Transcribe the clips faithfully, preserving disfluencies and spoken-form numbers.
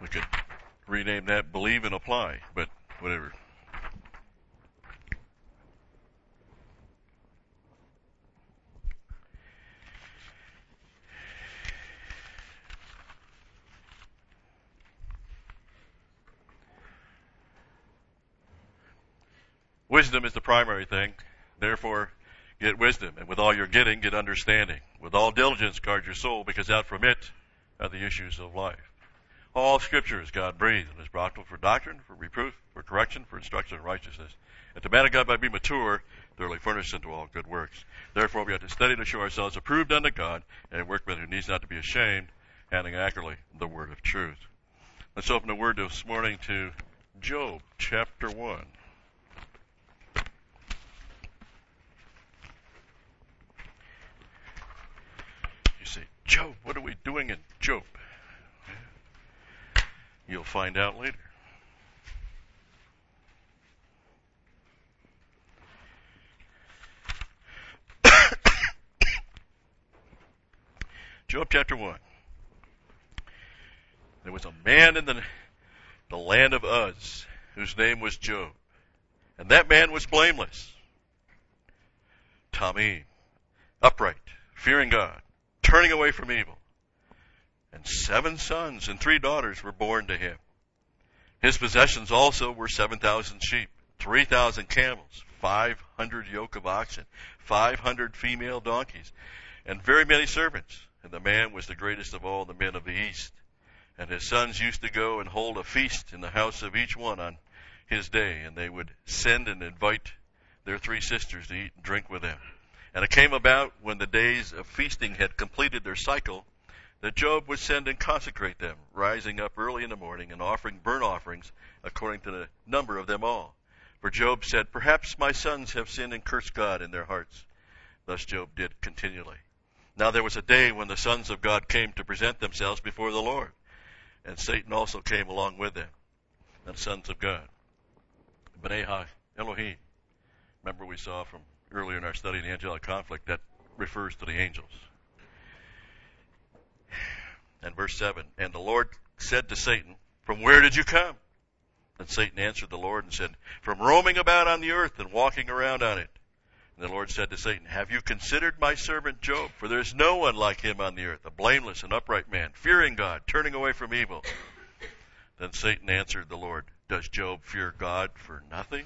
We could rename that Believe and Apply, but whatever. Wisdom is the primary thing. Therefore, get wisdom. And with all you're getting, get understanding. With all diligence, guard your soul, because out from it are the issues of life. All Scripture is God-breathed and is profitable for doctrine, for reproof, for correction, for instruction in righteousness. And to man of God might be mature, thoroughly furnished unto all good works. Therefore, we have to study to show ourselves approved unto God, and a workman who needs not to be ashamed, handling accurately the word of truth. Let's open the word this morning to Job, chapter one. You say, Job, what are we doing in Job? You'll find out later. Job chapter one. There was a man in the, the land of Uz whose name was Job. And that man was blameless. Tamim, upright, fearing God, turning away from evil. And seven sons and three daughters were born to him. His possessions also were seven thousand sheep, three thousand camels, five hundred yoke of oxen, five hundred female donkeys, and very many servants. And the man was the greatest of all the men of the east. And his sons used to go and hold a feast in the house of each one on his day, and they would send and invite their three sisters to eat and drink with them. And it came about, when the days of feasting had completed their cycle, that Job would send and consecrate them, rising up early in the morning and offering burnt offerings according to the number of them all. For Job said, perhaps my sons have sinned and cursed God in their hearts. Thus Job did continually. Now there was a day when the sons of God came to present themselves before the Lord, and Satan also came along with them, and sons of God. B'nai Ha-Elohim. Remember we saw from earlier in our study in the angelic conflict, that refers to the angels. And verse seven, and the Lord said to Satan, from where did you come? And Satan answered the Lord and said, from roaming about on the earth and walking around on it. And the Lord said to Satan, have you considered my servant Job? For there is no one like him on the earth, a blameless and upright man, fearing God, turning away from evil. Then Satan answered the Lord, does Job fear God for nothing?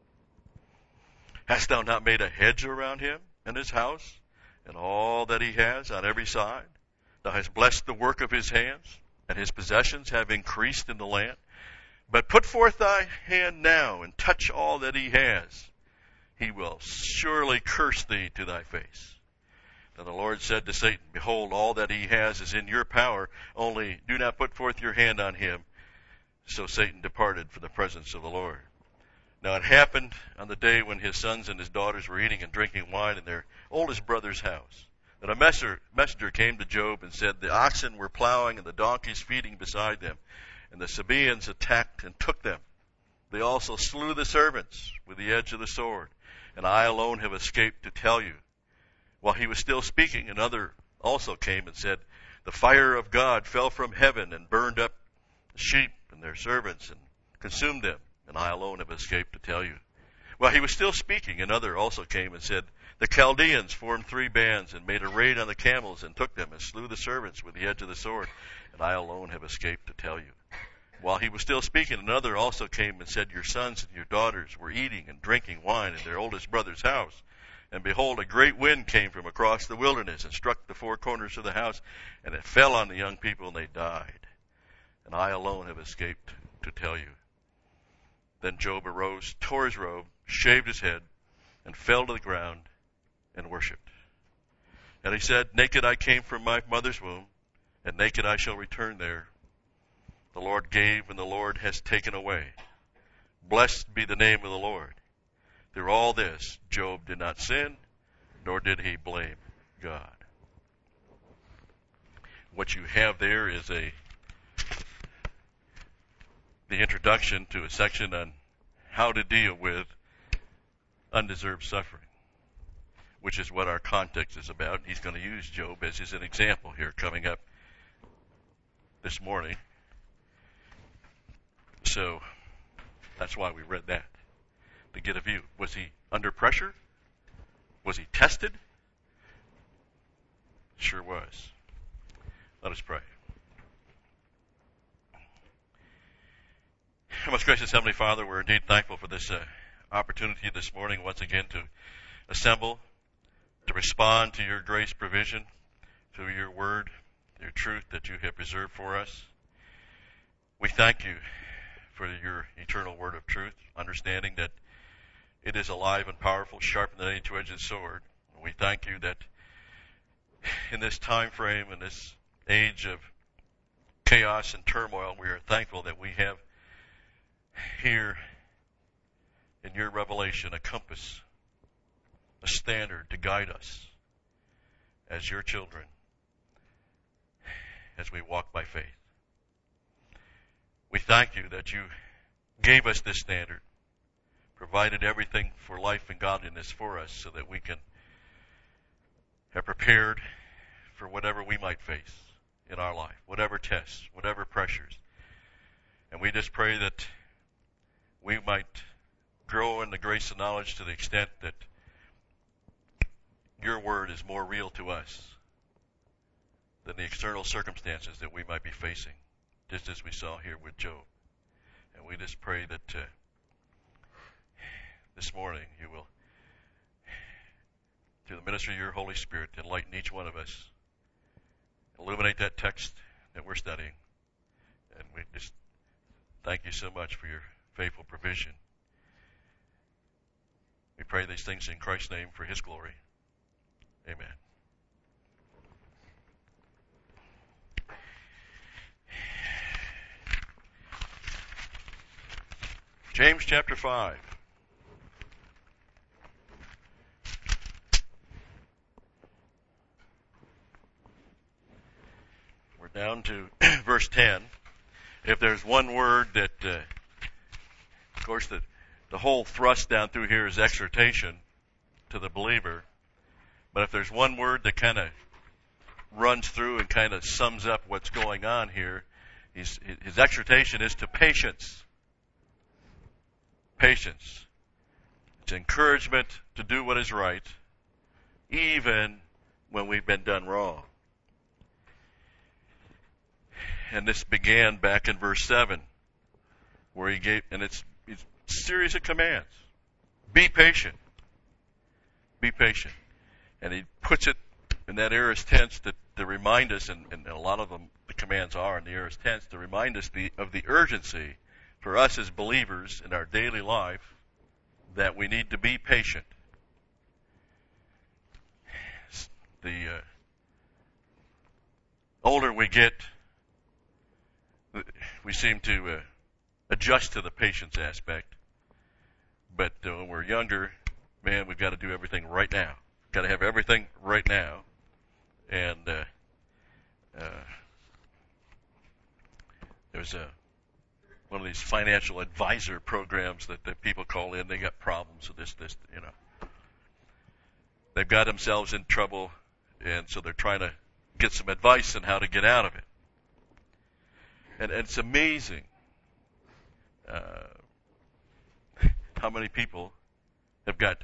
Hast thou not made a hedge around him and his house and all that he has on every side? Thou hast blessed the work of his hands, and his possessions have increased in the land. But put forth thy hand now and touch all that he has. He will surely curse thee to thy face. Then the Lord said to Satan, behold, all that he has is in your power, only do not put forth your hand on him. So Satan departed from the presence of the Lord. Now it happened on the day when his sons and his daughters were eating and drinking wine in their oldest brother's house, that a messenger, messenger came to Job and said, the oxen were plowing and the donkeys feeding beside them, and the Sabaeans attacked and took them. They also slew the servants with the edge of the sword, and I alone have escaped to tell you. While he was still speaking, another also came and said, the fire of God fell from heaven and burned up the sheep and their servants and consumed them, and I alone have escaped to tell you. While he was still speaking, another also came and said, the Chaldeans formed three bands and made a raid on the camels and took them and slew the servants with the edge of the sword, and I alone have escaped to tell you. While he was still speaking, another also came and said, your sons and your daughters were eating and drinking wine in their oldest brother's house. And behold, a great wind came from across the wilderness and struck the four corners of the house, and it fell on the young people, and they died. And I alone have escaped to tell you. Then Job arose, tore his robe, shaved his head, and fell to the ground and worshipped. And he said, naked I came from my mother's womb, and naked I shall return there. The Lord gave, and the Lord has taken away. Blessed be the name of the Lord. Through all this, Job did not sin, nor did he blame God. What you have there is a the introduction to a section on how to deal with undeserved suffering, which is what our context is about. He's going to use Job as an example here coming up this morning. so that's why we read that, to get a view. Was he under pressure? Was he tested? Sure was. Let us pray. Most gracious Heavenly Father, we're indeed thankful for this uh, opportunity this morning once again to assemble, to respond to your grace provision through your word, your truth that you have preserved for us. We thank you for your eternal word of truth, understanding that it is alive and powerful, sharper than any two-edged sword. We thank you that in this time frame, in this age of chaos and turmoil, we are thankful that we have here in your revelation a compass, a standard to guide us as your children as we walk by faith. We thank you that you gave us this standard, provided everything for life and godliness for us so that we can have prepared for whatever we might face in our life, whatever tests, whatever pressures. And we just pray that we might grow in the grace and knowledge to the extent that your word is more real to us than the external circumstances that we might be facing, just as we saw here with Job. And we just pray that uh, this morning you will, through the ministry of your Holy Spirit, enlighten each one of us, illuminate that text that we're studying. And we just thank you so much for your faithful provision. We pray these things in Christ's name for his glory. Amen. James chapter five. We're down to verse ten. If there's one word that, uh, of course, the, the whole thrust down through here is exhortation to the believer. But if there's one word that kind of runs through and kind of sums up what's going on here, his, his exhortation is to patience. Patience. It's encouragement to do what is right, even when we've been done wrong. And this began back in verse seven, where he gave, and it's, it's a series of commands. Be patient. Be patient. And he puts it in that aorist tense to, to remind us, and, and a lot of them, the commands are in the aorist tense, to remind us the, of the urgency for us as believers in our daily life that we need to be patient. The uh, older we get, we seem to uh, adjust to the patience aspect. But uh, when we're younger, man, we've got to do everything right now. Got to have everything right now. And uh, uh, there's a one of these financial advisor programs that, that people call in. They got problems with this, this, you know. They've got themselves in trouble, and so they're trying to get some advice on how to get out of it. And, and it's amazing uh, how many people have got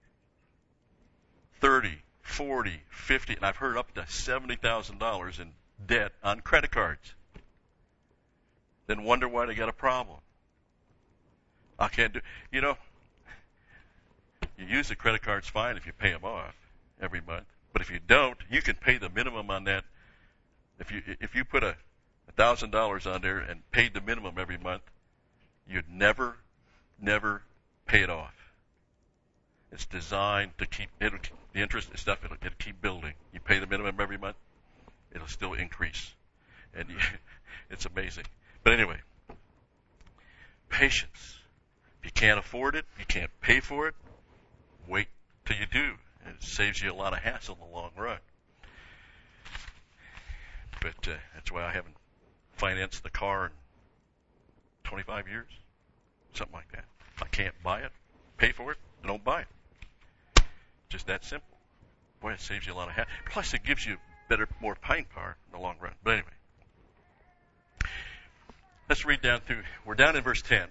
thirty, forty, fifty, and I've heard up to seventy thousand dollars in debt on credit cards. Then wonder why they got a problem. I can't do, you know, you use the credit cards fine if you pay them off every month. But if you don't, you can pay the minimum on that. If you if you put a thousand dollars on there and paid the minimum every month, you'd never, never pay it off. It's designed to keep it'll, the interest and stuff. It'll, it'll keep building. You pay the minimum every month, it'll still increase, and you, it's amazing. But anyway, patience. If you can't afford it, you can't pay for it, wait till you do. It saves you a lot of hassle in the long run. But uh, that's why I haven't financed the car in twenty-five years, something like that. If I can't buy it, pay for it, I don't buy it. Just that simple. Boy, it saves you a lot of hassle. Plus, it gives you better, more buying power in the long run. But anyway. Let's read down through. We're down in verse ten.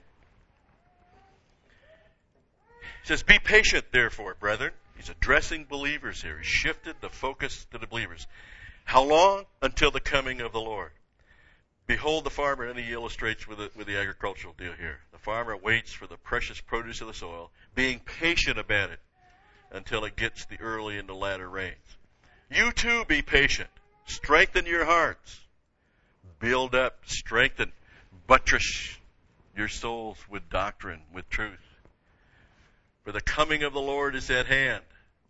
It says, "Be patient, therefore, brethren." He's addressing believers here. He shifted the focus to the believers. "How long? Until the coming of the Lord. Behold the farmer," and he illustrates with the, with the agricultural deal here. "The farmer waits for the precious produce of the soil, being patient about it until it gets the early and the latter rains. You too be patient. Strengthen your hearts. Build up, strengthen, buttress your souls with doctrine, with truth. For the coming of the Lord is at hand."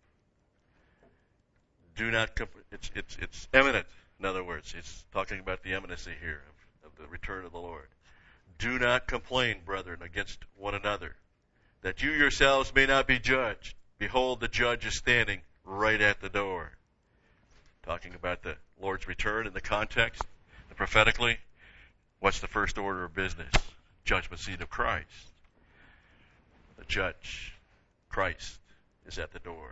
Do not, comp- it's, it's, it's imminent. In other words, it's talking about the imminency here of, of the return of the Lord. "Do not complain, brethren, against one another, that you yourselves may not be judged. Behold, the judge is standing right at the door." Talking about the Lord's return in the context. And prophetically, what's the first order of business? Judgment seat of Christ. The judge, Christ, is at the door.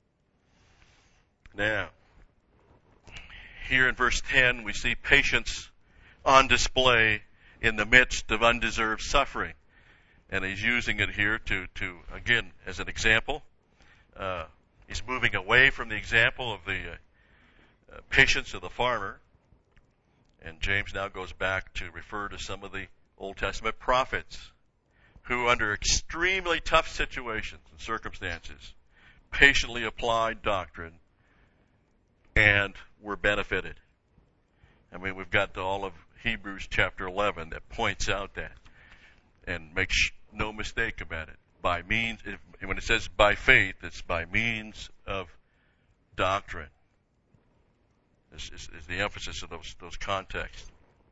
Now, here in verse ten, we see patience on display in the midst of undeserved suffering. And he's using it here to, to again, as an example. Uh, he's moving away from the example of the uh, uh, patience of the farmer. And James now goes back to refer to some of the Old Testament prophets who, under extremely tough situations and circumstances, patiently applied doctrine and were benefited. I mean, we've got all of Hebrews chapter eleven that points out that and makes no mistake about it. By means, if, when it says by faith, it's by means of doctrine. This is, is the emphasis of those, those contexts.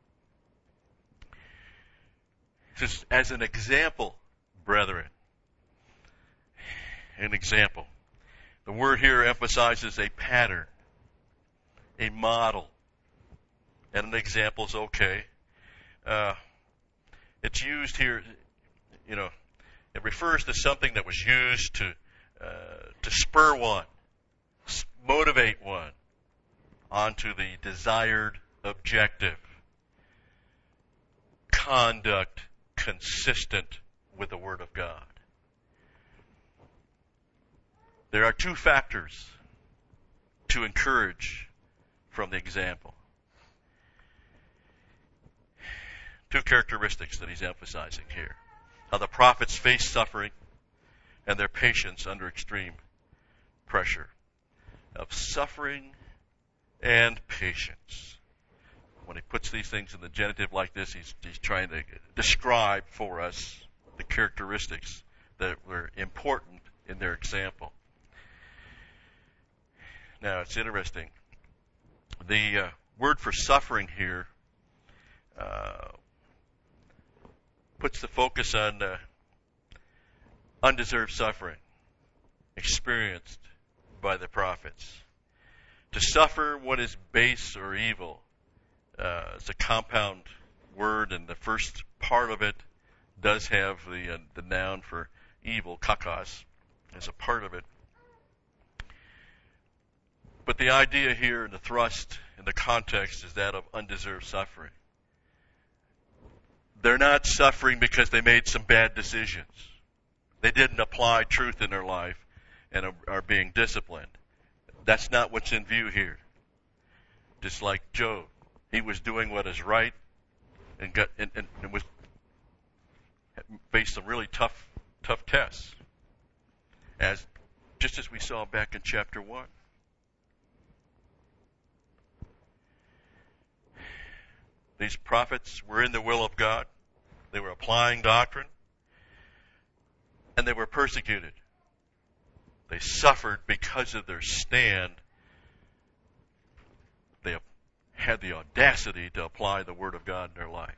Just as an example, brethren, an example. The word here emphasizes a pattern, a model, and an example is okay. Uh, it's used here, you know, it refers to something that was used to uh, to spur one, motivate one onto the desired objective. Conduct consistent with the Word of God. There are two factors to encourage from the example. Two characteristics that he's emphasizing here. How the prophets faced suffering and their patience under extreme pressure. Of suffering and patience. When he puts these things in the genitive like this, he's, he's trying to describe for us the characteristics that were important in their example. Now, it's interesting. The uh, word for suffering here uh, puts the focus on uh, undeserved suffering experienced by the prophets. To suffer what is base or evil. Uh, it's a compound word, and the first part of it does have the uh, the noun for evil, kakos, as a part of it. But the idea here, and the thrust, and the context is that of undeserved suffering. They're not suffering because they made some bad decisions. They didn't apply truth in their life and are, are being disciplined. That's not what's in view here. Just like Job. He was doing what is right and got and, and, and was faced some really tough tough tests. As just as we saw back in chapter one. These prophets were in the will of God. They were applying doctrine. And they were persecuted. They suffered because of their stand. They had the audacity to apply the Word of God in their life.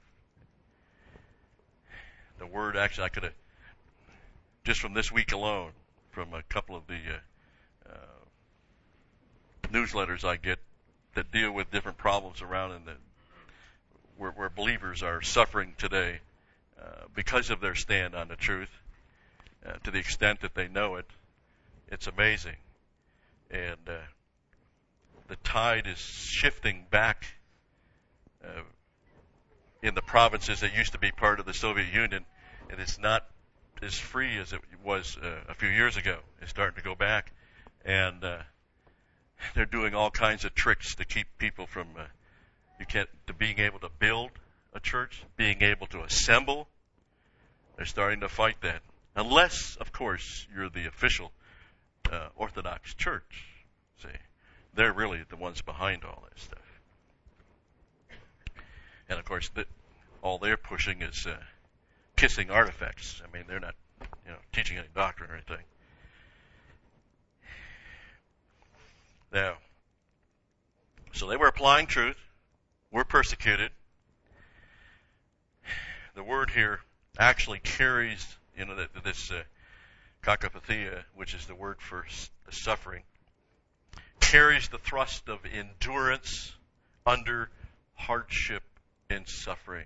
The Word, actually, I could have, just from this week alone, from a couple of the uh, uh, newsletters I get that deal with different problems around in the where, where believers are suffering today uh, because of their stand on the truth, uh, to the extent that they know it, it's amazing. And uh, the tide is shifting back uh, in the provinces that used to be part of the Soviet Union, and it's not as free as it was uh, a few years ago. It's starting to go back, and uh, they're doing all kinds of tricks to keep people from uh, you can't to being able to build a church, being able to assemble. They're starting to fight that, unless, of course, you're the official uh, Orthodox Church. See, they're really the ones behind all this stuff. And of course, the, all they're pushing is uh, kissing artifacts. I mean, they're not, you know, teaching any doctrine or anything. Now, so they were applying truth. We're persecuted. The word here actually carries, you know, this uh, kakapathia, which is the word for suffering, carries the thrust of endurance under hardship and suffering.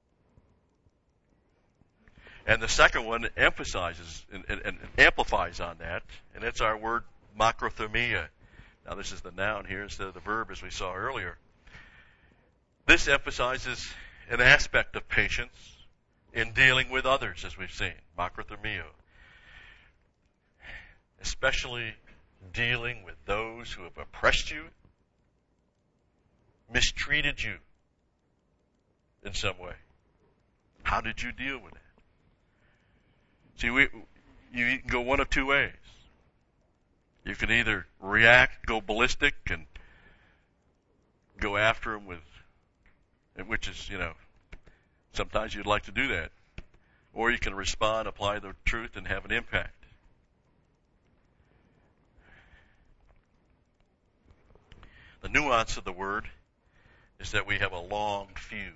And the second one emphasizes and, and, and amplifies on that, and it's our word makrothumia. Now this is the noun here instead of the verb as we saw earlier. This emphasizes an aspect of patience in dealing with others, as we've seen, makrothumio. Especially dealing with those who have oppressed you, mistreated you in some way. How did you deal with it? See, we, you can go one of two ways. You can either react, go ballistic, and go after them with, which is, you know, sometimes you'd like to do that. Or you can respond, apply the truth, and have an impact. The nuance of the word is that we have a long fuse.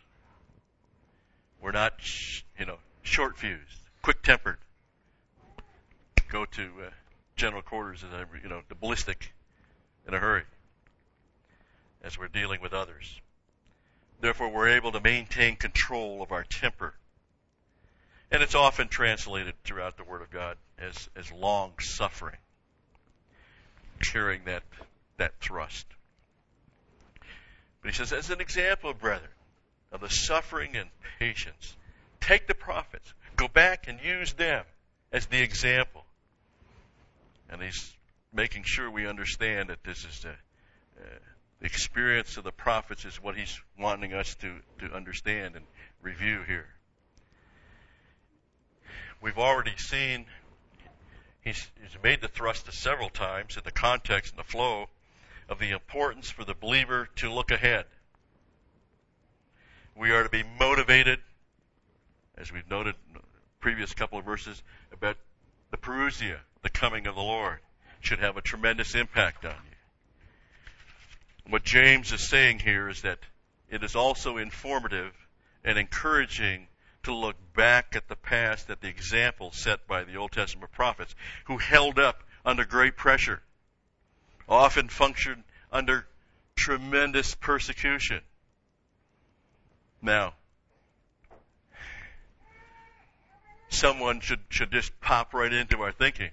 We're not, you know, short fused, quick tempered. Go to uh, general quarters and, you know, the ballistic in a hurry as we're dealing with others. Therefore, we're able to maintain control of our temper. And it's often translated throughout the Word of God as, as long suffering, carrying that that thrust. But he says, as an example, brethren, of the suffering and patience, take the prophets, go back and use them as the example. And he's making sure we understand that this is the, uh, the experience of the prophets is what he's wanting us to, to understand and review here. We've already seen, he's, he's made the thrust several times in the context and the flow of the importance for the believer to look ahead. We are to be motivated, as we've noted in the previous couple of verses, about the parousia, the coming of the Lord, should have a tremendous impact on you. What James is saying here is that it is also informative and encouraging to look back at the past, at the example set by the Old Testament prophets, who held up under great pressure, often functioned under tremendous persecution. Now, someone should, should just pop right into our thinking,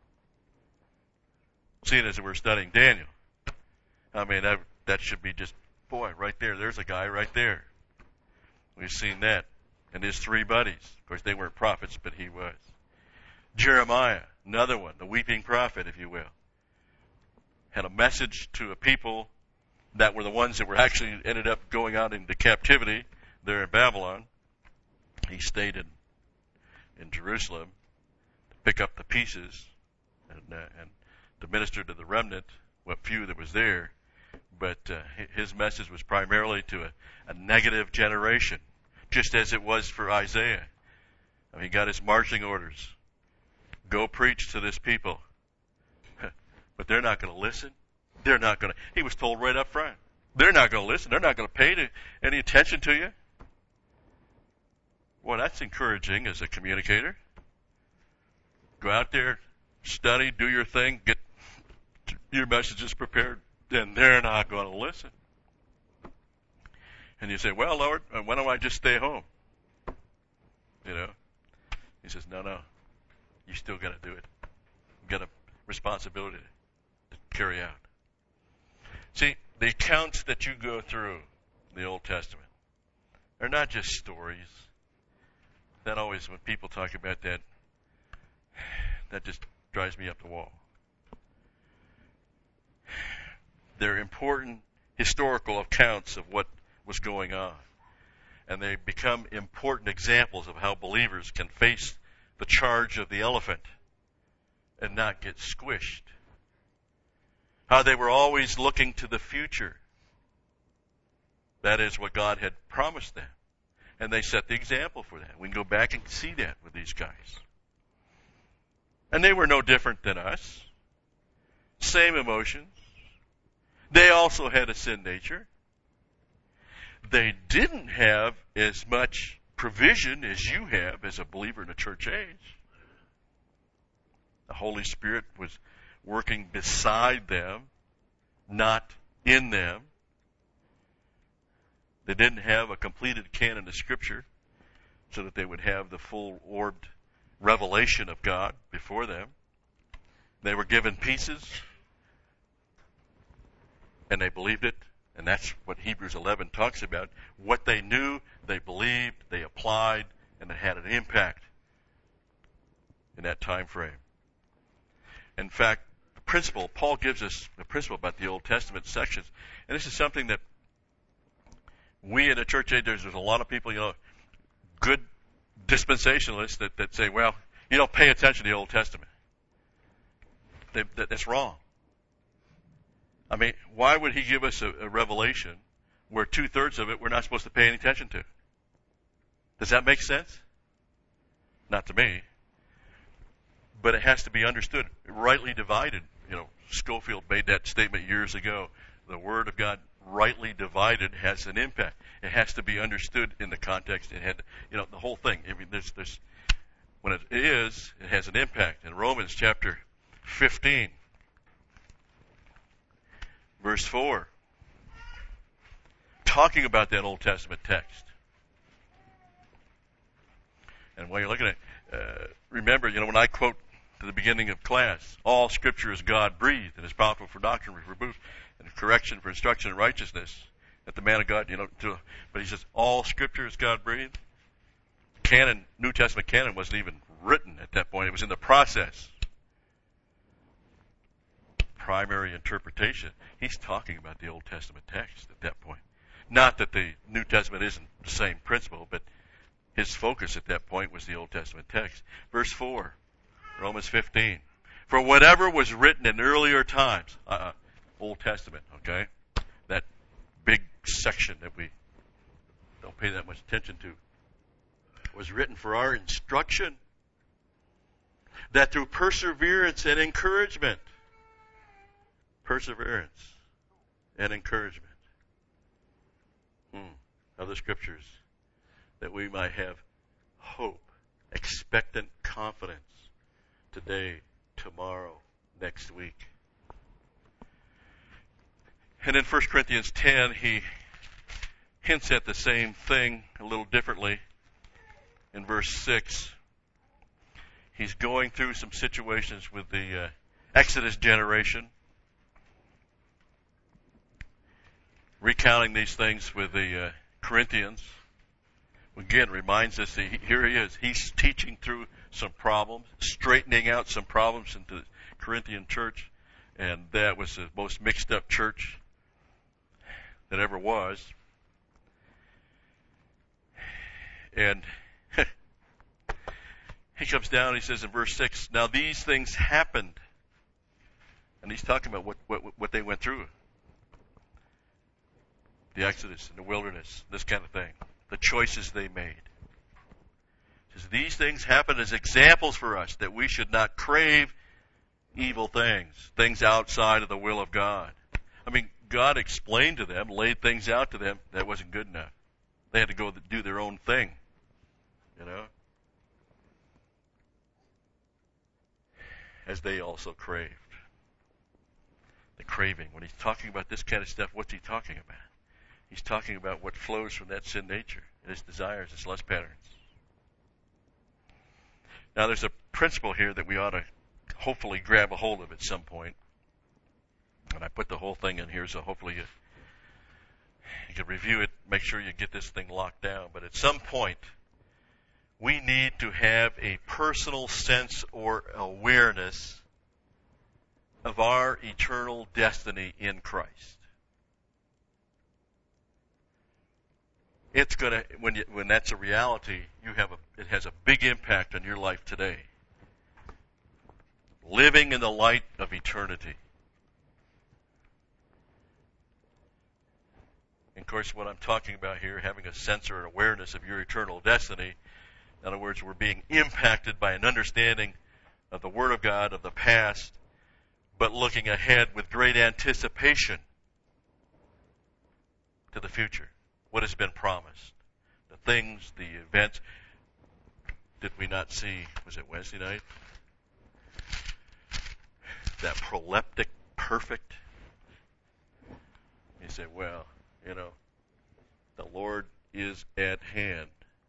seeing as we're studying Daniel. I mean, that, that should be just, boy, right there. There's a guy right there. We've seen that. And his three buddies. Of course, they weren't prophets, but he was. Jeremiah, another one, the weeping prophet, if you will, had a message to a people that were the ones that were actually ended up going out into captivity there in Babylon. He stayed in, in Jerusalem to pick up the pieces and, uh, and to minister to the remnant, what few that was there. But uh, his message was primarily to a, a negative generation, just as it was for Isaiah. I mean, he got his marching orders. Go preach to this people. But they're not going to listen. They're not going to. He was told right up front. They're not going to listen. They're not going to pay to, any attention to you. Well, that's encouraging as a communicator. Go out there, study, do your thing, get your messages prepared, and they're not going to listen. And you say, well, Lord, why don't I just stay home? You know? He says, no, no. You still got to do it. You've got a responsibility to carry out. See, the accounts that you go through in the Old Testament They're not just stories. That always, when people talk about that, that just drives me up the wall. They're important historical accounts of what was going on. And they become important examples of how believers can face the charge of the elephant and not get squished. How they were always looking to the future. That is what God had promised them. And they set the example for that. We can go back and see that with these guys. And they were no different than us. Same emotions. They also had a sin nature. They didn't have as much provision as you have as a believer in the church age. The Holy Spirit was working beside them, not in them. They didn't have a completed canon of Scripture so that they would have the full-orbed revelation of God before them. They were given pieces, and they believed it. And that's what Hebrews eleven talks about. What they knew, they believed, they applied, and it had an impact in that time frame. In fact, the principle, Paul gives us the principle about the Old Testament sections. And this is something that we in the church age, there's, there's a lot of people, you know, good dispensationalists that, that say, well, you don't pay attention to the Old Testament. They, that, that's wrong. I mean, why would he give us a, a revelation where two-thirds of it we're not supposed to pay any attention to? Does that make sense? Not to me. But it has to be understood, rightly divided. You know, Schofield made that statement years ago. The Word of God, rightly divided, has an impact. It has to be understood in the context. It had, you know, the whole thing. I mean, there's, there's, when it is, it has an impact. In Romans chapter fifteen, verse four, talking about that Old Testament text. And while you're looking at it, uh, remember, you know, when I quote to the beginning of class, all Scripture is God-breathed and is powerful for doctrine, for reproof, and correction, for instruction in righteousness. That the man of God, you know, to, but he says, all Scripture is God-breathed. Canon, New Testament canon wasn't even written at that point. It was in the process. Primary interpretation. He's talking about the Old Testament text at that point. Not that the New Testament isn't the same principle, but his focus at that point was the Old Testament text. Verse four, Romans fifteen. For whatever was written in earlier times, uh, Old Testament, okay? That big section that we don't pay that much attention to, was written for our instruction, that through perseverance and encouragement, perseverance and encouragement hmm, of the Scriptures, that we might have hope, expectant confidence today, tomorrow, next week. And in First Corinthians ten, he hints at the same thing a little differently. In verse six, he's going through some situations with the uh, Exodus generation, recounting these things with the uh, Corinthians. Again, reminds us that he, here he is. He's teaching through some problems, straightening out some problems into the Corinthian church, and that was the most mixed up church that ever was. And he comes down and he says in verse six, now these things happened. And he's talking about what, what, what they went through. The Exodus in the wilderness, this kind of thing. The choices they made. He says, these things happen as examples for us that we should not crave evil things, things outside of the will of God. I mean, God explained to them, laid things out to them, that wasn't good enough. They had to go do their own thing, you know, as they also craved. The craving. When he's talking about this kind of stuff, what's he talking about? He's talking about what flows from that sin nature, its desires, its lust patterns. Now, there's a principle here that we ought to hopefully grab a hold of at some point. And I put the whole thing in here, so hopefully you, you can review it make sure you get this thing locked down. But at some point, we need to have a personal sense or awareness of our eternal destiny in Christ. It's gonna when you, when that's a reality, you have a it has a big impact on your life today. Living in the light of eternity. And of course, what I'm talking about here, having a sense or an awareness of your eternal destiny, in other words, we're being impacted by an understanding of the Word of God, of the past, but looking ahead with great anticipation to the future. What has been promised. The things, the events. Did we not see, was it Wednesday night? That proleptic perfect. You say, well, you know, the Lord is at hand.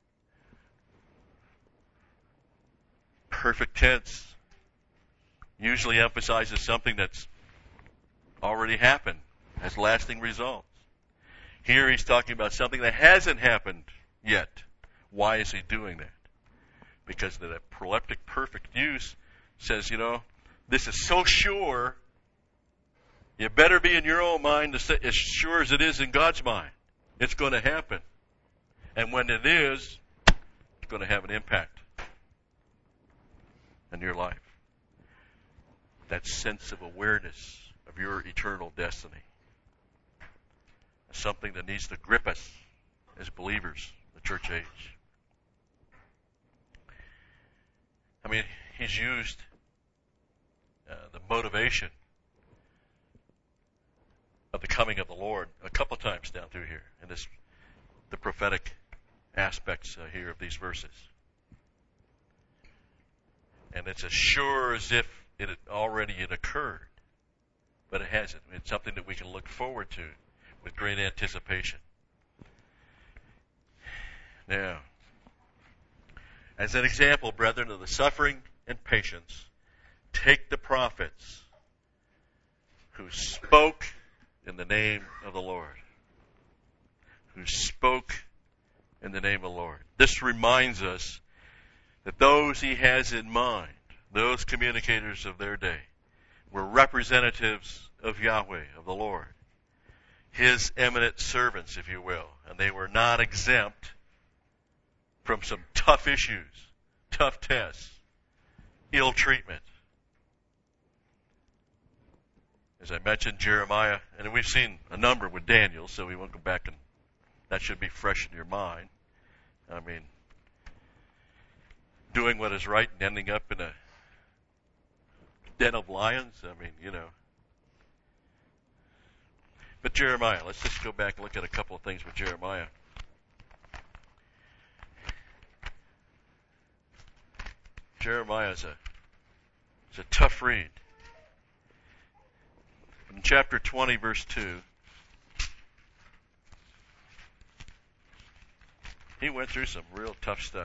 Perfect tense usually emphasizes something that's already happened, has lasting results. Here he's talking about something that hasn't happened yet. Why is he doing that? Because the proleptic perfect use says, you know, this is so sure, you better be in your own mind as sure as it is in God's mind. It's going to happen. And when it is, it's going to have an impact in your life. That sense of awareness of your eternal destiny. Something that needs to grip us as believers, the church age. I mean, he's used uh, the motivation of the coming of the Lord a couple of times down through here, in this, the prophetic aspects uh, here of these verses. And it's as sure as if it had already had occurred, but it hasn't. It's something that we can look forward to with great anticipation. Now, as an example, brethren, of the suffering and patience, take the prophets who spoke in the name of the Lord. Who spoke in the name of the Lord. This reminds us that those he has in mind, those communicators of their day, were representatives of Yahweh, of the Lord. His eminent servants, if you will. And they were not exempt from some tough issues, tough tests, ill treatment. As I mentioned, Jeremiah, and we've seen a number with Daniel, so we won't go back, and that should be fresh in your mind. I mean, doing what is right and ending up in a den of lions, I mean, you know. But Jeremiah, let's just go back and look at a couple of things with Jeremiah. Jeremiah is a, is a tough read. In chapter twenty, verse two, he went through some real tough stuff.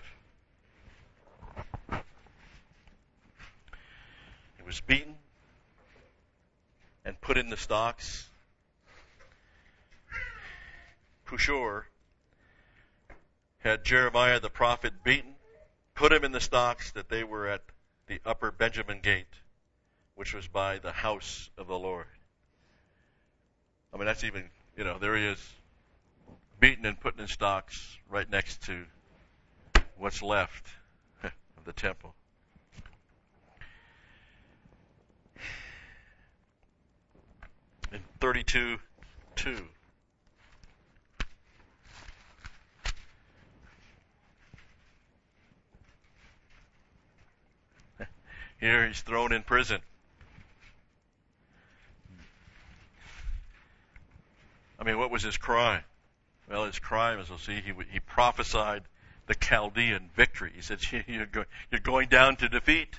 He was beaten and put in the stocks. Pushur had Jeremiah the prophet beaten, put him in the stocks that they were at the upper Benjamin gate, which was by the house of the Lord. I mean, that's even, you know, there he is, beaten and put in stocks right next to what's left of the temple. In thirty-two two, here he's thrown in prison. I mean, what was his crime? Well, his crime, as we'll see, he, he prophesied the Chaldean victory. He said, you're, go, you're going down to defeat.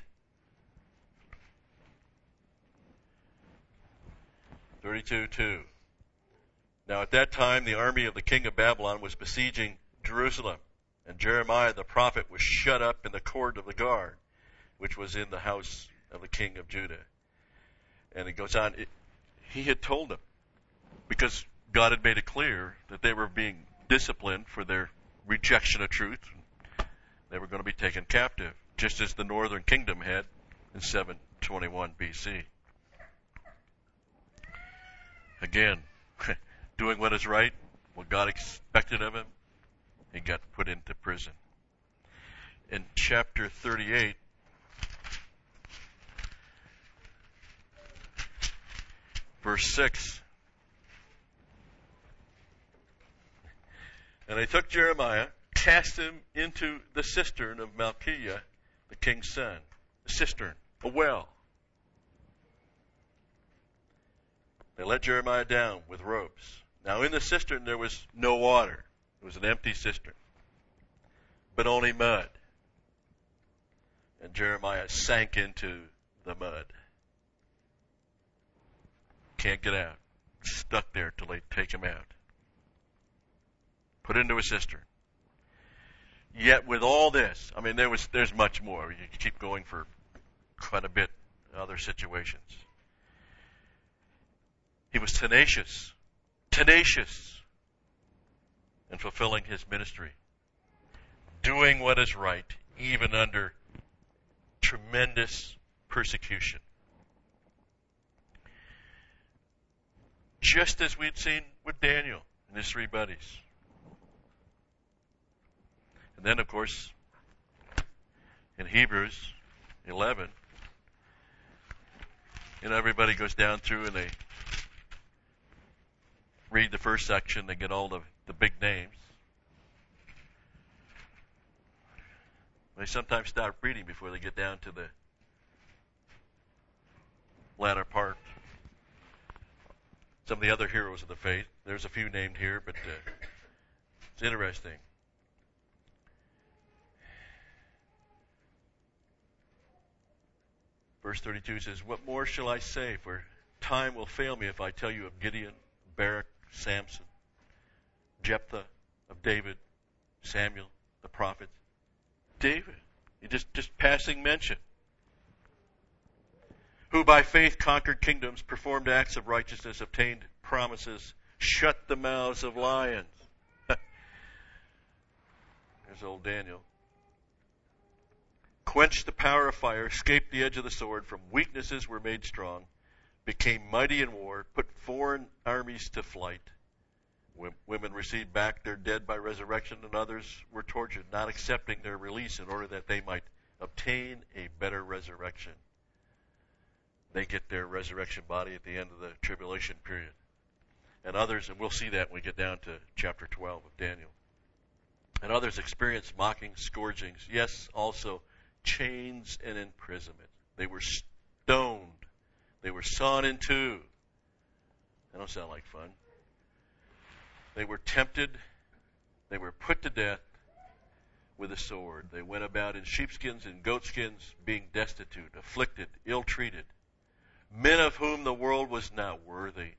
thirty-two two. Now at that time, the army of the king of Babylon was besieging Jerusalem, and Jeremiah the prophet was shut up in the court of the guard, which was in the house of the king of Judah. And it goes on, it, he had told them, because God had made it clear that they were being disciplined for their rejection of truth. They were going to be taken captive, just as the northern kingdom had in seven twenty-one B C. Again, doing what is right, what God expected of him, he got put into prison. In chapter thirty-eight, verse six, and they took Jeremiah, cast him into the cistern of Malchiah, the king's son. A cistern, a well. They let Jeremiah down with ropes. Now in the cistern there was no water. It was an empty cistern, but only mud. And Jeremiah sank into the mud. Can't get out. Stuck there till they take him out. Put into a cistern. Yet with all this, I mean, there was there's much more. You keep going for quite a bit in other situations. He was tenacious, tenacious in fulfilling his ministry, doing what is right, even under tremendous persecution. Just as we'd seen with Daniel and his three buddies. And then, of course, in Hebrews eleven, you know, everybody goes down through and they read the first section, they get all the, the big names. They sometimes stop reading before they get down to the latter part. Some of the other heroes of the faith, there's a few named here, but uh, it's interesting. Verse thirty-two says, "What more shall I say? For time will fail me if I tell you of Gideon, Barak, Samson, Jephthah, of David, Samuel, the prophets." David, just, just passing mention. "Who by faith conquered kingdoms, performed acts of righteousness, obtained promises, shut the mouths of lions." There's old Daniel. "Quenched the power of fire, escaped the edge of the sword, from weaknesses were made strong, became mighty in war, put foreign armies to flight. Women received back their dead by resurrection, and others were tortured, not accepting their release in order that they might obtain a better resurrection." They get their resurrection body at the end of the tribulation period. And others, and we'll see that when we get down to chapter twelve of Daniel. And others experienced mockings, scourgings, yes, also chains and imprisonment. They were stoned. They were sawn in two. That don't sound like fun. They were tempted. They were put to death with a sword. They went about in sheepskins and goatskins, being destitute, afflicted, ill-treated, men of whom the world was not worthy,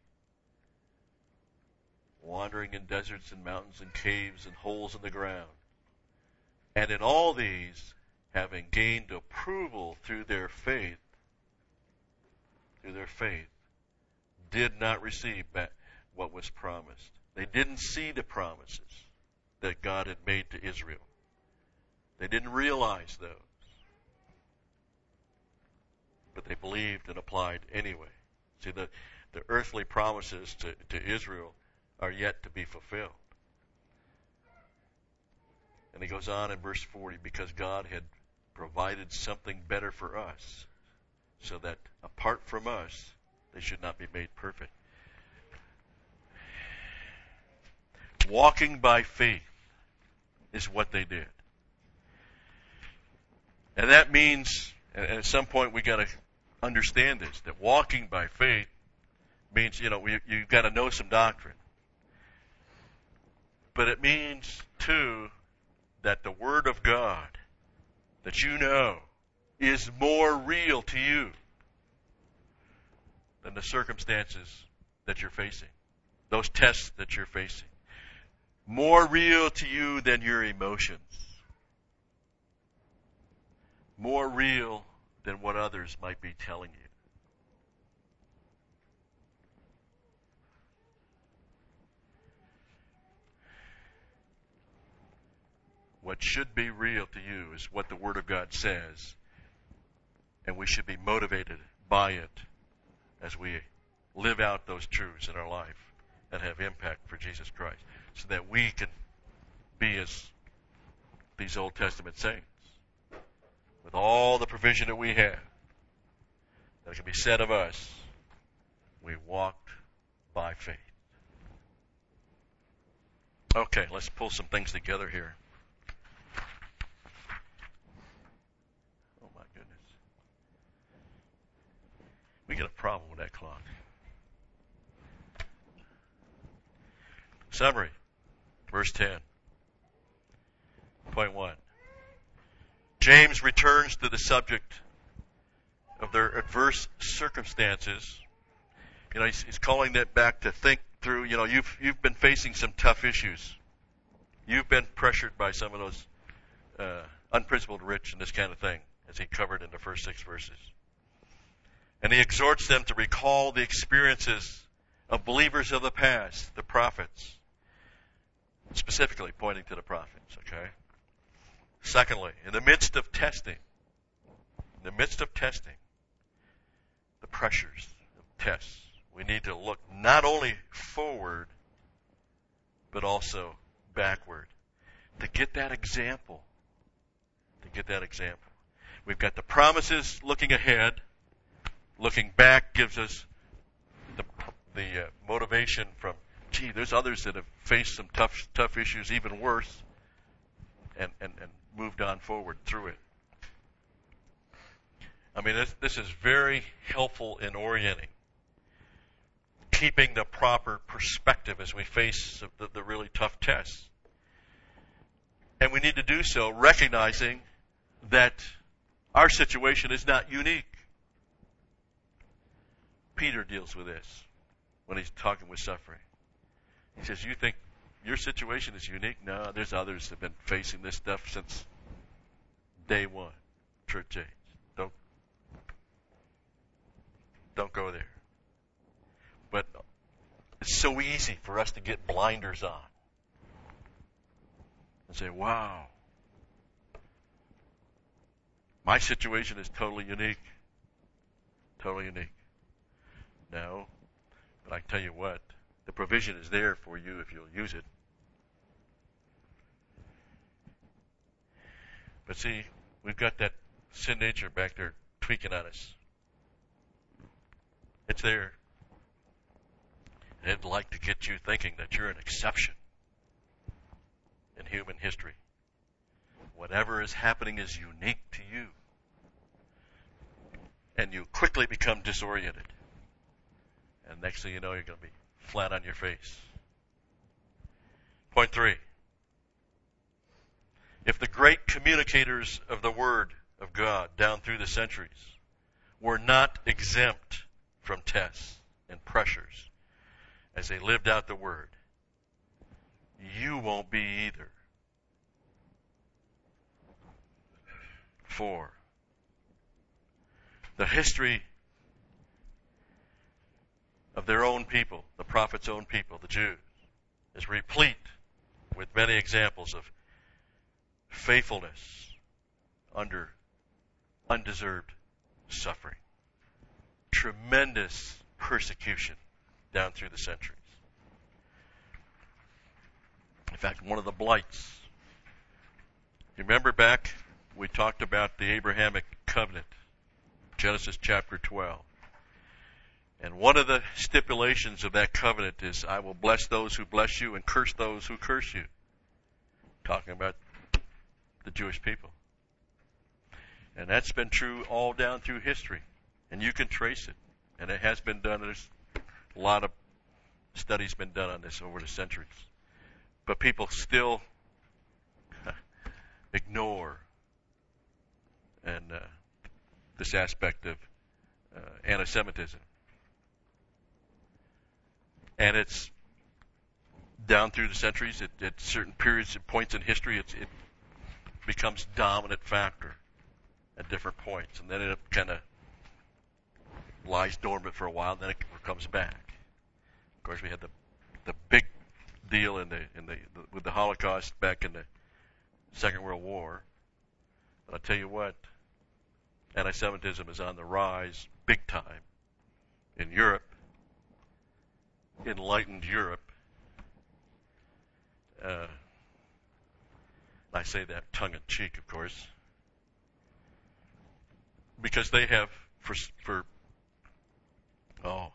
wandering in deserts and mountains and caves and holes in the ground. And in all these, having gained approval through their faith, through their faith, did not receive back what was promised. They didn't see the promises that God had made to Israel. They didn't realize those. But they believed and applied anyway. See, the, the earthly promises to, to Israel are yet to be fulfilled. And he goes on in verse forty, because God had provided something better for us, so that apart from us, they should not be made perfect. Walking by faith is what they did. And that means, and at some point we got to understand this, that walking by faith means, you know, you, you've got to know some doctrine. But it means, too, that the Word of God that you know is more real to you than the circumstances that you're facing, those tests that you're facing. More real to you than your emotions. More real than what others might be telling you. what should be real to you is what the Word of God says, and we should be motivated by it as we live out those truths in our life and have impact for Jesus Christ, so that we can be as these Old Testament saints, with all the provision that we have, that can be said of us, we walked by faith. Okay, let's pull some things together here. Oh my goodness. We got a problem with that clock. Summary, verse ten. Point one. James returns to the subject of their adverse circumstances. You know, he's, he's calling that back to think through. You know, you've you've been facing some tough issues. You've been pressured by some of those uh, unprincipled rich and this kind of thing, as he covered in the first six verses. And he exhorts them to recall the experiences of believers of the past, the prophets, specifically pointing to the prophets, okay? Secondly, in the midst of testing, in the midst of testing, the pressures of tests, we need to look not only forward, but also backward to get that example. To get that example. We've got the promises looking ahead. Looking back gives us the, the uh, motivation from, gee, there's others that have faced some tough tough issues, even worse, and, and, and moved on forward through it. I mean, this, this is very helpful in orienting, keeping the proper perspective as we face the, the really tough tests. And we need to do so recognizing that our situation is not unique. Peter deals with this when he's talking with suffering. He says, you think your situation is unique? No, there's others that have been facing this stuff since day one, church age. Don't, don't go there. But it's so easy for us to get blinders on and say, wow, my situation is totally unique. Totally unique. No, but I tell you what, the provision is there for you if you'll use it. But see, we've got that sin nature back there tweaking on us. It's there. And it'd like to get you thinking that you're an exception in human history. Whatever is happening is unique to you. And you quickly become disoriented. And next thing you know, you're going to be flat on your face. Point three. If the great communicators of the Word of God down through the centuries were not exempt from tests and pressures as they lived out the Word, you won't be either. Four. The history of their own people, the prophet's own people, the Jews, is replete with many examples of faithfulness under undeserved suffering. Tremendous persecution down through the centuries. In fact, one of the blights. Remember back, we talked about the Abrahamic covenant, Genesis chapter twelve. And one of the stipulations of that covenant is, I will bless those who bless you and curse those who curse you. Talking about the Jewish people. And that's been true all down through history. And you can trace it. And it has been done. There's a lot of studies been done on this over the centuries. But people still ignore and uh, this aspect of uh, anti-Semitism. And it's down through the centuries, it, at certain periods and points in history, it's, it becomes dominant factor at different points. And then it kind of lies dormant for a while, and then it comes back. Of course, we had the the big deal in the in the, the with the Holocaust back in the Second World War. But I'll tell you what, anti-Semitism is on the rise big time in Europe, enlightened Europe. Uh, I say that tongue-in-cheek, of course, because they have, for, for oh,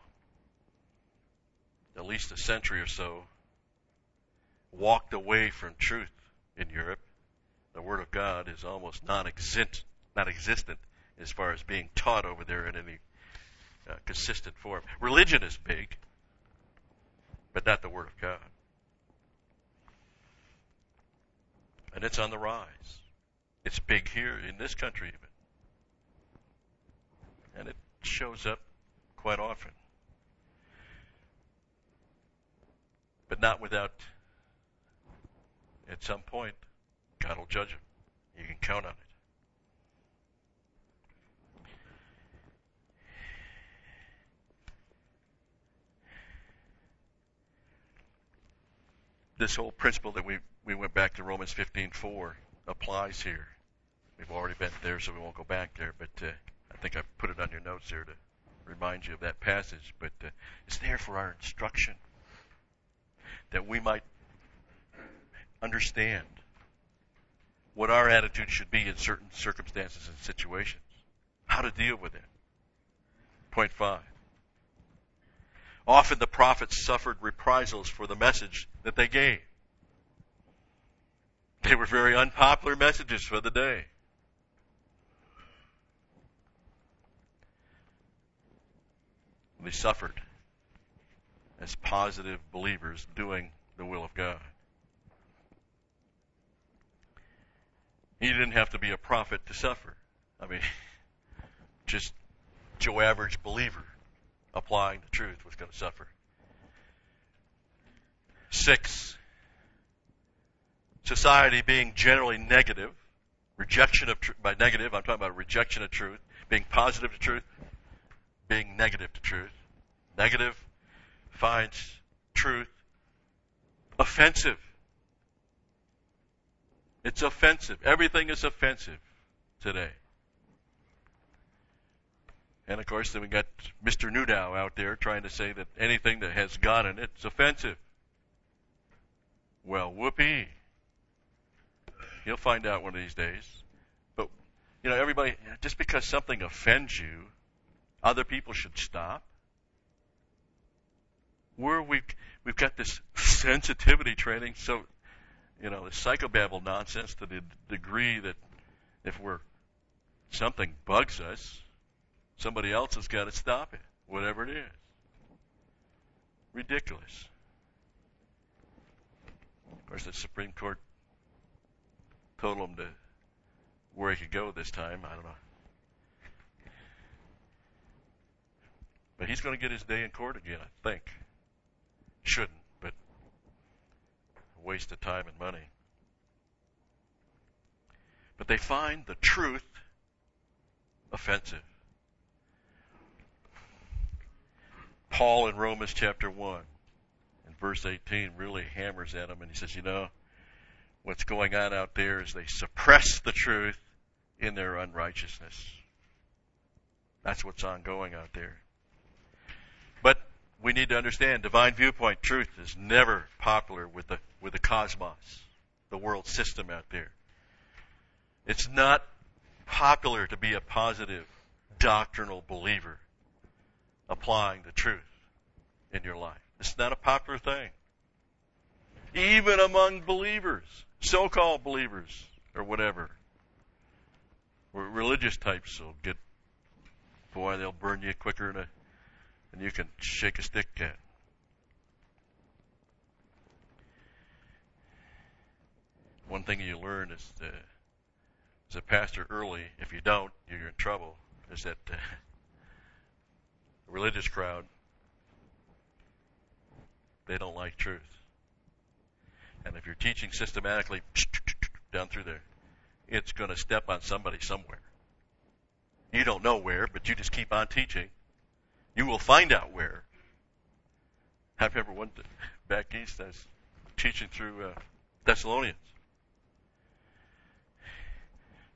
at least a century or so, walked away from truth in Europe. The Word of God is almost non-existent, non-existent as far as being taught over there in any uh, consistent form. Religion is big, but not the Word of God. And it's on the rise. It's big here in this country even. And it shows up quite often. But not without, at some point, God will judge them. You can count on it. This whole principle that we we went back to Romans fifteen four applies here. We've already been there, so we won't go back there. But uh, I think I've put it on your notes there to remind you of that passage. But uh, it's there for our instruction, that we might understand what our attitude should be in certain circumstances and situations, how to deal with it. Point five. Often the prophets suffered reprisals for the message that they gave. They were very unpopular messages for the day. They suffered as positive believers doing the will of God. You didn't have to be a prophet to suffer. I mean, just Joe average believer applying the truth was going to suffer. Six, society being generally negative, rejection of tr- by negative, I'm talking about rejection of truth, being positive to truth, being negative to truth. Negative finds truth offensive. It's offensive. Everything is offensive today. And of course, then we got Mister Newdow out there trying to say that anything that has God in it is offensive. Well, whoopee. You'll find out one of these days. But, you know, everybody, just because something offends you, other people should stop. Where we've, we've got this sensitivity training, so, you know, the psychobabble nonsense to the degree that if we're, something bugs us, somebody else has got to stop it, whatever it is. Ridiculous. Of course, the Supreme Court told him to where he could go this time. I don't know. But he's going to get his day in court again, I think. Shouldn't, but a waste of time and money. But they find the truth offensive. Paul in Romans chapter one and verse eighteen really hammers at them, and he says, you know, what's going on out there is they suppress the truth in their unrighteousness. That's what's ongoing out there. But we need to understand, divine viewpoint truth is never popular with the with the cosmos, the world system out there. It's not popular to be a positive doctrinal believer applying the truth in your life. It's not a popular thing. Even among believers, so-called believers, or whatever. Religious types will get, boy, they'll burn you quicker than, a, than you can shake a stick at. One thing you learn is, uh, as a pastor early, if you don't, you're in trouble, is that uh, the religious crowd, they don't like truth. And if you're teaching systematically down through there, it's going to step on somebody somewhere. You don't know where, but you just keep on teaching. You will find out where. I remember one day, back east, I was teaching through uh, Thessalonians.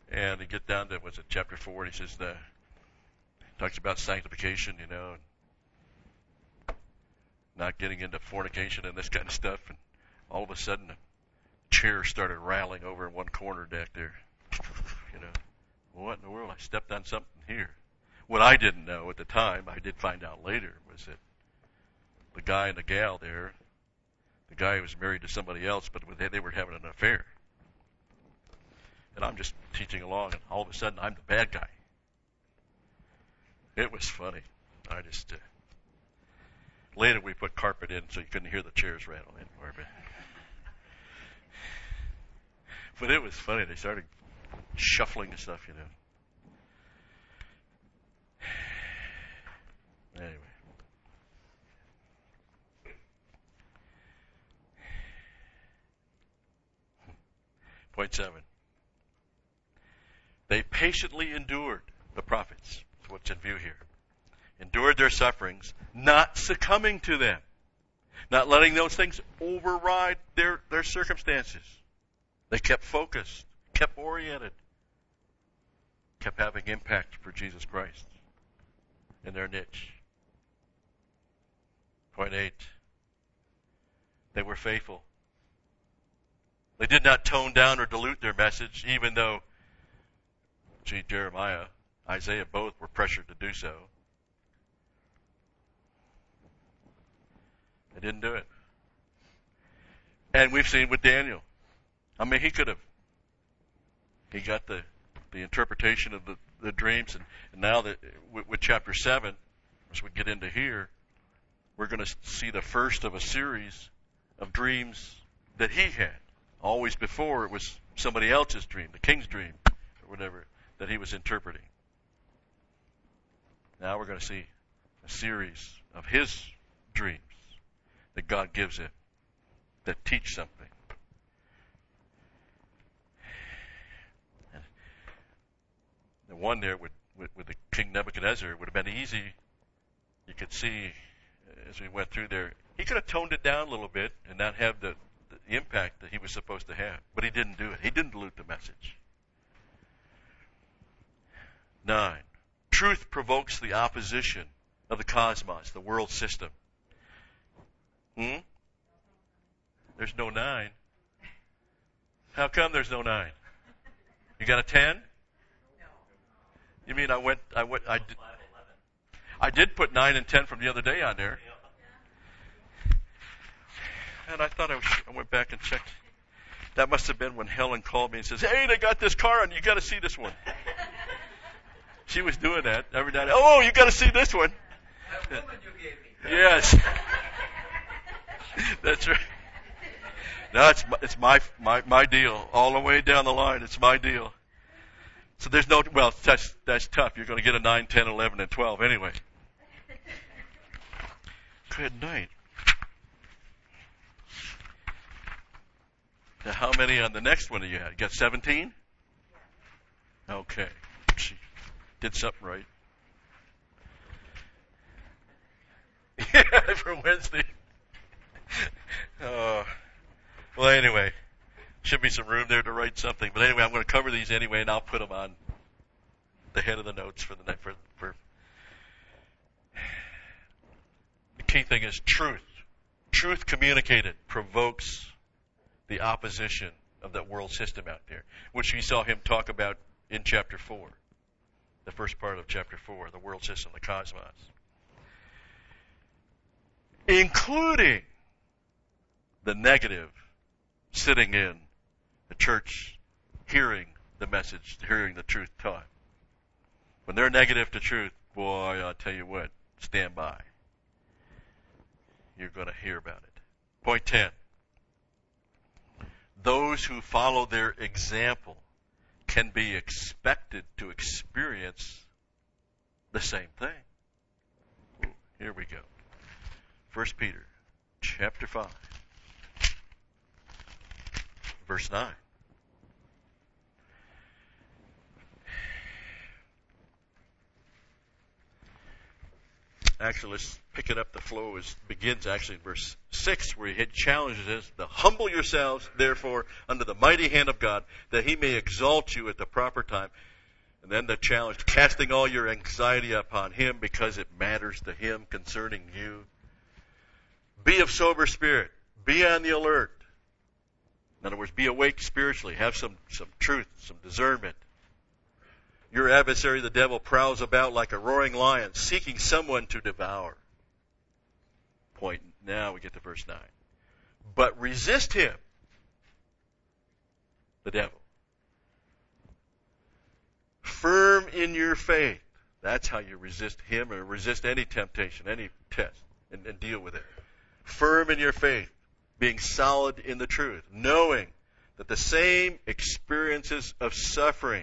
And he get down to, was it chapter four, and he says, the, talks about sanctification, you know, and not getting into fornication and this kind of stuff. And all of a sudden, a chair started rattling over in one corner back there. You know, what in the world? I stepped on something here. What I didn't know at the time, I did find out later, was that the guy and the gal there, the guy was married to somebody else, but they were having an affair. And I'm just teaching along, and all of a sudden, I'm the bad guy. It was funny. I just, uh, later we put carpet in so you couldn't hear the chairs rattle anymore. But, but it was funny. They started shuffling and stuff, you know. Anyway. Point seven. They patiently endured, the prophets, is what's in view here. Endured their sufferings, not succumbing to them. Not letting those things override their, their circumstances. They kept focused, kept oriented, kept having impact for Jesus Christ in their niche. Point eight. They were faithful. They did not tone down or dilute their message, even though, gee, Jeremiah, Isaiah both were pressured to do so. They didn't do it. And we've seen with Daniel. I mean, he could have. He got the, the interpretation of the, the dreams, and, and now that with, with chapter seven, as we get into here, we're going to see the first of a series of dreams that he had. Always before, it was somebody else's dream, the king's dream, or whatever, that he was interpreting. Now we're going to see a series of his dreams that God gives him that teach something. And the one there with, with, with the King Nebuchadnezzar would have been easy. You could see as we went through there, he could have toned it down a little bit and not have the, the impact that he was supposed to have. But he didn't do it. He didn't dilute the message. Nine. Truth provokes the opposition of the cosmos, the world system. Hmm? There's no nine. How come there's no nine? You got a ten? You mean I went, I went, I did, I did put nine and ten from the other day on there. And I thought I, was, I went back and checked. That must have been when Helen called me and says, "Hey, they got this car and you got to see this one." She was doing that every night. "Oh, you got to see this one." That woman you gave me. Yes. That's right. No, it's my, it's my my my deal all the way down the line. It's my deal. So there's no, well, that's that's tough. You're going to get a nine, ten, eleven, and twelve anyway. Good night. Now, how many on the next one do you have? You got seventeen? Okay. She did something right. Yeah, for Wednesday. Uh, well, anyway, should be some room there to write something. But anyway, I'm going to cover these anyway, and I'll put them on the head of the notes for the next. For, for the key thing is truth. Truth communicated provokes the opposition of that world system out there, which we saw him talk about in chapter four, the first part of chapter four, the world system, the cosmos, including the negative sitting in the church, hearing the message, hearing the truth taught. When they're negative to truth, boy, I'll tell you what, stand by. You're going to hear about it. Point ten. Those who follow their example can be expected to experience the same thing. Ooh, here we go. First Peter chapter five, verse nine. actually, let's pick it up. The flow is, begins actually in verse six, where he challenges us to humble yourselves, therefore, under the mighty hand of God, that he may exalt you at the proper time. And then the challenge, casting all your anxiety upon him because it matters to him concerning you. Be of sober spirit. Be on the alert. In other words, be awake spiritually. Have some, some truth, some discernment. Your adversary, the devil, prowls about like a roaring lion, seeking someone to devour. Point. Now we get to verse nine. But resist him, the devil. Firm in your faith. That's how you resist him or resist any temptation, any test, and, and deal with it. Firm in your faith, being solid in the truth, knowing that the same experiences of suffering,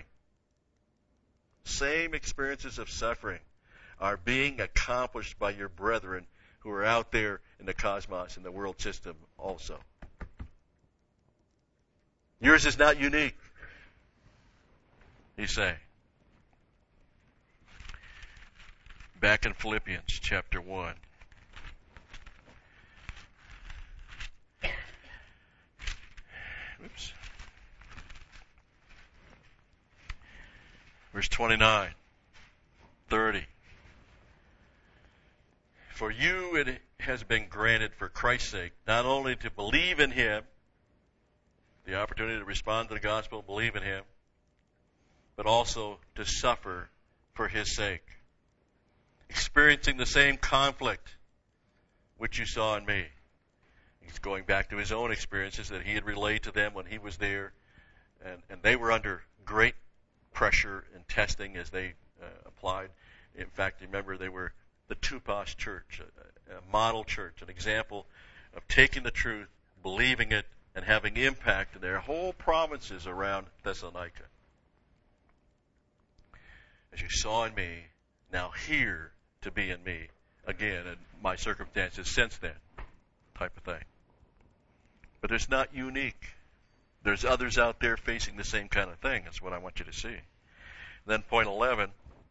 same experiences of suffering are being accomplished by your brethren who are out there in the cosmos, in the world system also. Yours is not unique, he's saying. Back in Philippians chapter one. Oops. Verse twenty-nine, thirty. For you it has been granted for Christ's sake, not only to believe in him, the opportunity to respond to the gospel, believe in him, but also to suffer for his sake. Experiencing the same conflict which you saw in me. He's going back to his own experiences that he had relayed to them when he was there, and, and they were under great pressure and testing as they uh, applied. In fact, remember, they were the Tupos church, a, a model church, an example of taking the truth, believing it, and having impact in their whole provinces around Thessalonica. As you saw in me, now here to be in me again, in my circumstances since then, type of thing. But it's not unique. There's others out there facing the same kind of thing. That's what I want you to see. Then point eleven.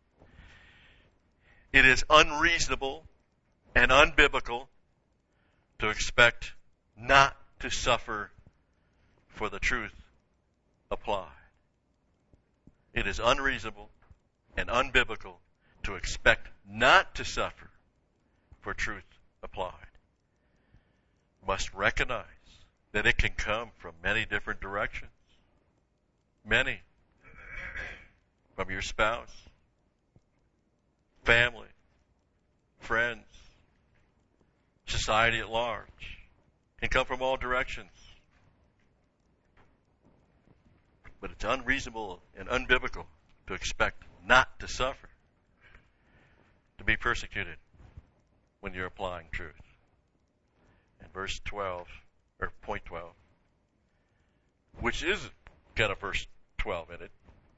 It is unreasonable and unbiblical to expect not to suffer for the truth applied. It is unreasonable and unbiblical to expect not to suffer for truth applied. Must recognize that it can come from many different directions. Many. From your spouse, family, friends, society at large. It can come from all directions. But it's unreasonable and unbiblical to expect not to suffer, to be persecuted when you're applying truth. And verse twelve, or point twelve, which is got a verse twelve in it,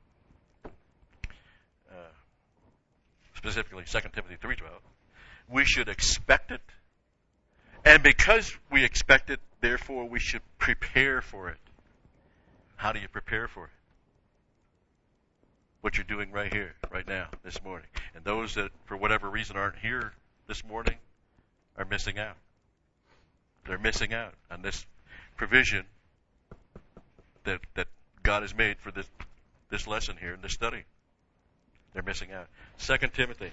uh, specifically Second Timothy three twelve, we should expect it, and because we expect it, therefore we should prepare for it. How do you prepare for it? What you're doing right here, right now, this morning. And those that, for whatever reason, aren't here this morning are missing out. They're missing out on this provision that that God has made for this this lesson here in this study. They're missing out. Second Timothy.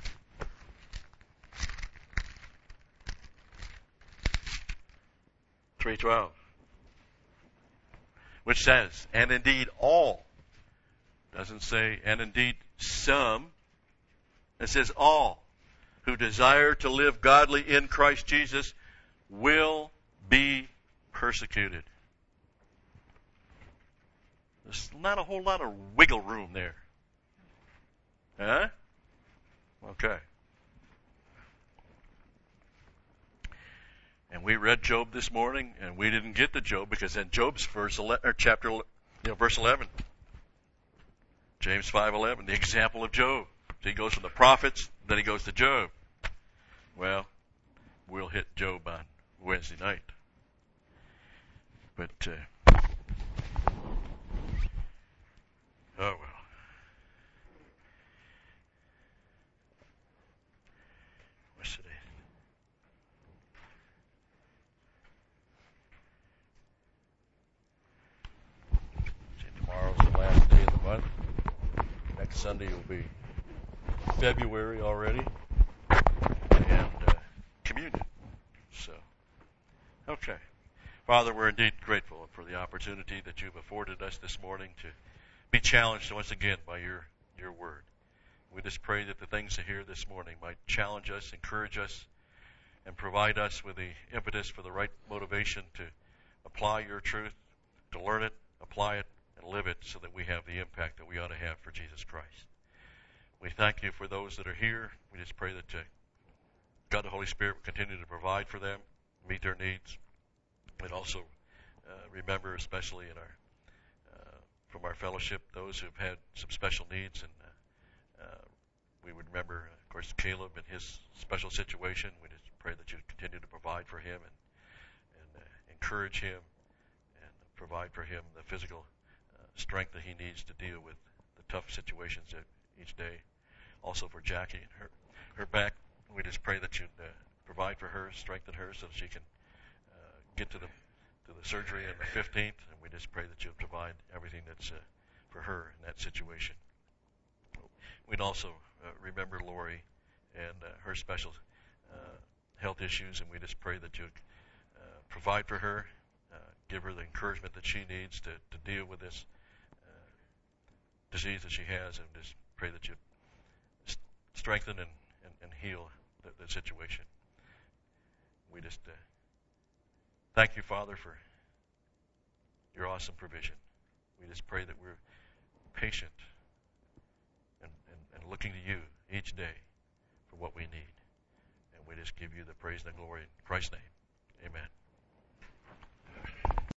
three twelve. Which says, and indeed all. Doesn't say, and indeed some. It says all who desire to live godly in Christ Jesus will be persecuted. There's not a whole lot of wiggle room there. Huh? Okay. And we read Job this morning, and we didn't get to Job because in Job's verse eleven, or chapter, you know, verse eleven, James five eleven, the example of Job. So he goes from the prophets, then he goes to Job. Well, we'll hit Job on Wednesday night. But, uh, oh well. Sunday will be February already, and uh, communion. So, okay. Father, we're indeed grateful for the opportunity that you've afforded us this morning to be challenged once again by your, your word. We just pray that the things to hear this morning might challenge us, encourage us, and provide us with the impetus for the right motivation to apply your truth, to learn it, apply it, and live it so that we have the impact that we ought to have for Jesus Christ. We thank you for those that are here. We just pray that uh, God the Holy Spirit will continue to provide for them, meet their needs, and also uh, remember, especially in our uh, from our fellowship, those who've had some special needs, and uh, uh, we would remember, of course, Caleb and his special situation. We just pray that you continue to provide for him and and uh, encourage him and provide for him the physical uh, strength that he needs to deal with the tough situations that each day. Also for Jackie and her her back, we just pray that you uh, provide for her, strengthen her, so that she can uh, get to the to the surgery on the fifteenth. And we just pray that you provide everything that's uh, for her in that situation. We'd also uh, remember Lori and uh, her special uh, health issues, and we just pray that you uh, provide for her, uh, give her the encouragement that she needs to, to deal with this uh, disease that she has, and just pray that you st- strengthen and, and, and heal the, the situation. We just uh, thank you, Father, for your awesome provision. We just pray that we're patient and, and, and looking to you each day for what we need. And we just give you the praise and the glory in Christ's name. Amen.